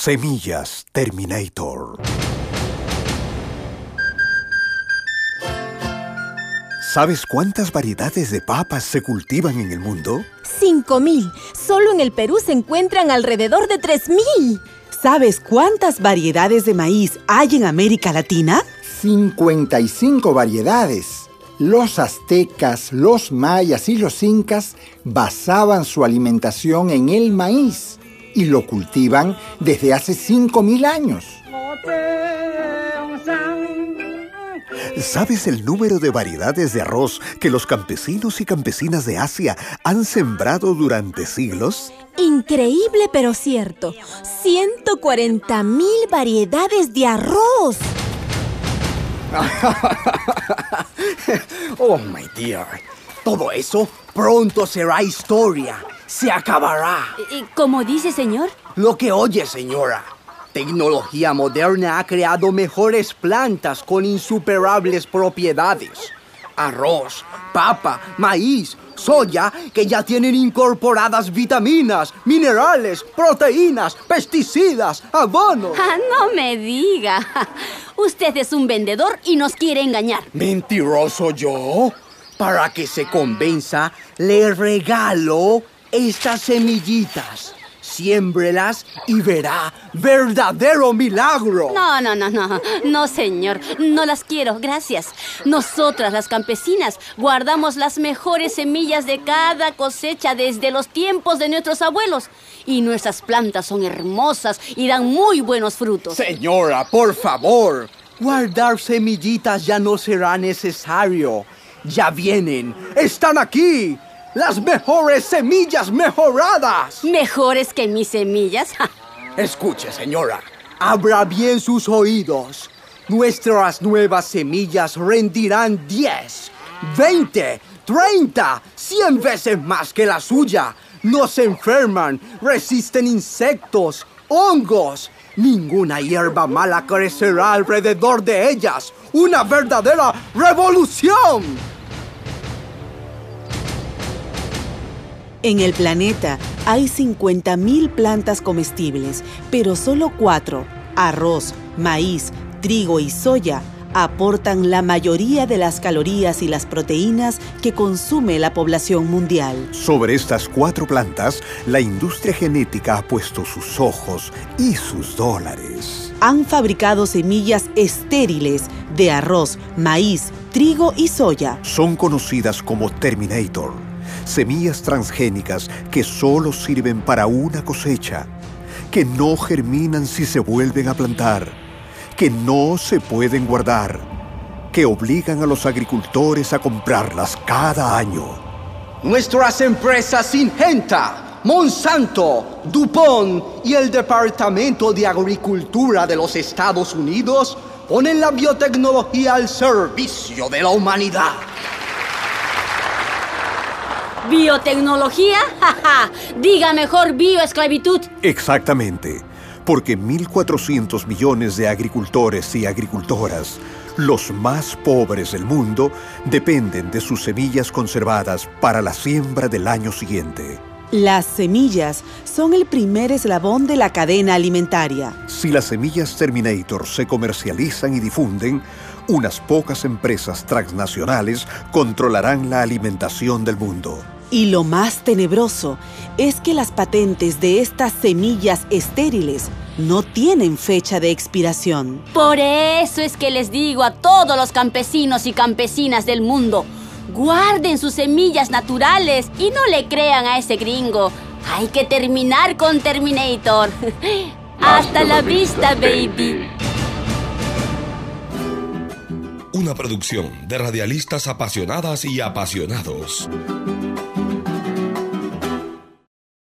Semillas Terminator. ¿Sabes cuántas variedades de papas se cultivan en el mundo? 5,000. Solo en el Perú se encuentran alrededor de 3,000. ¿Sabes cuántas variedades de maíz hay en América Latina? 55 variedades. Los aztecas, los mayas y los incas basaban su alimentación en el maíz y lo cultivan desde hace 5,000 años. ¿Sabes el número de variedades de arroz que los campesinos y campesinas de Asia han sembrado durante siglos? Increíble pero cierto. 140,000 variedades de arroz. Oh, my dear. Todo eso pronto será historia. Se acabará. ¿Cómo dice, señor? Lo que oye, señora. Tecnología moderna ha creado mejores plantas con insuperables propiedades. Arroz, papa, maíz, soya, que ya tienen incorporadas vitaminas, minerales, proteínas, pesticidas, abonos. No me diga. Usted es un vendedor y nos quiere engañar. ¿Mentiroso yo? Para que se convenza, le regalo estas semillitas. Siémbrelas y verá verdadero milagro. No, señor. No las quiero, gracias. Nosotras, las campesinas, guardamos las mejores semillas de cada cosecha desde los tiempos de nuestros abuelos. Y nuestras plantas son hermosas y dan muy buenos frutos. Señora, por favor, guardar semillitas ya no será necesario. Ya vienen, están aquí. ¡Las mejores semillas mejoradas! ¿Mejores que mis semillas? Escuche, señora. Abra bien sus oídos. Nuestras nuevas semillas rendirán 10, 20, 30, 100 veces más que la suya. No se enferman, resisten insectos, hongos. Ninguna hierba mala crecerá alrededor de ellas. ¡Una verdadera revolución! En el planeta hay 50,000 plantas comestibles, pero solo 4, arroz, maíz, trigo y soya, aportan la mayoría de las calorías y las proteínas que consume la población mundial. Sobre estas 4 plantas, la industria genética ha puesto sus ojos y sus dólares. Han fabricado semillas estériles de arroz, maíz, trigo y soya. Son conocidas como Terminator. Semillas transgénicas que solo sirven para una cosecha, que no germinan si se vuelven a plantar, que no se pueden guardar, que obligan a los agricultores a comprarlas cada año. Nuestras empresas Syngenta, Monsanto, DuPont y el Departamento de Agricultura de los Estados Unidos ponen la biotecnología al servicio de la humanidad. ¿Biotecnología? Diga mejor bioesclavitud. Exactamente, porque 1.400 millones de agricultores y agricultoras, los más pobres del mundo, dependen de sus semillas conservadas para la siembra del año siguiente. Las semillas son el primer eslabón de la cadena alimentaria. Si las semillas Terminator se comercializan y difunden, unas pocas empresas transnacionales controlarán la alimentación del mundo. Y lo más tenebroso es que las patentes de estas semillas estériles no tienen fecha de expiración. Por eso es que les digo a todos los campesinos y campesinas del mundo, guarden sus semillas naturales y no le crean a ese gringo. Hay que terminar con Terminator. Hasta la vista, baby. Una producción de radialistas apasionadas y apasionados.